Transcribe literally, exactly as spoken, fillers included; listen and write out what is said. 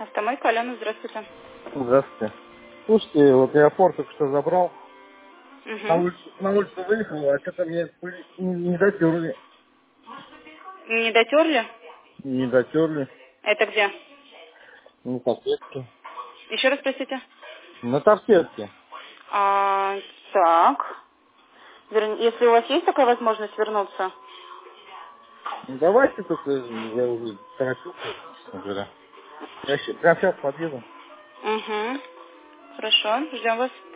Автомойка, Алена, здравствуйте. Здравствуйте. Слушайте, вот я Форд только что забрал. На Угу. улицу, на улицу выехал, а что-то мне пыль- не, не дотерли. Не дотерли? Не дотерли. Это где? На торпедке. Еще раз спросите. На торпедке. А, так. Вер- Если у вас есть такая возможность вернуться? Ну, давайте только, я уже торопился, честно говоря. Я щи- прямо сейчас подъеду. Угу. Хорошо, ждем вас.